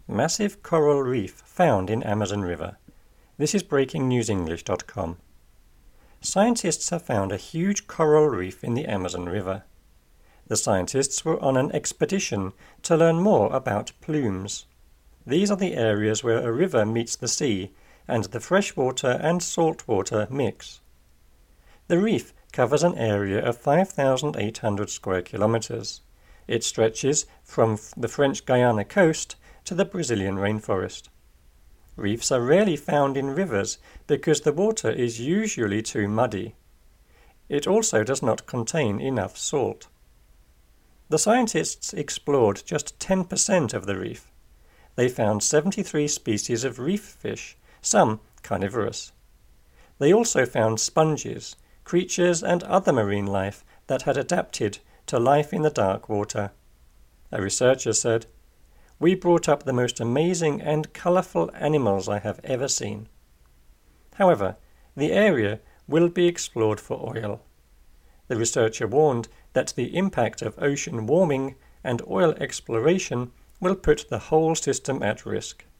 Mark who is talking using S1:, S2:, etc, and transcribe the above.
S1: Massive coral reef found in Amazon River. This is breakingnewsenglish.com. Scientists have found a huge coral reef in the Amazon River. The scientists were on an expedition to learn more about plumes. These are the areas where a river meets the sea and the freshwater and saltwater mix. The reef covers an area of 5,800 square kilometers. It stretches from the French Guiana coast to the Brazilian rainforest. Reefs are rarely found in rivers because the water is usually too muddy. It also does not contain enough salt. The scientists explored just 10% of the reef. They found 73 species of reef fish, some carnivorous. They also found sponges, creatures and other marine life that had adapted to life in the dark water. A researcher said, "We brought up the most amazing and colourful animals I have ever seen." However, the area will be explored for oil. The researcher warned that the impact of ocean warming and oil exploration will put the whole system at risk.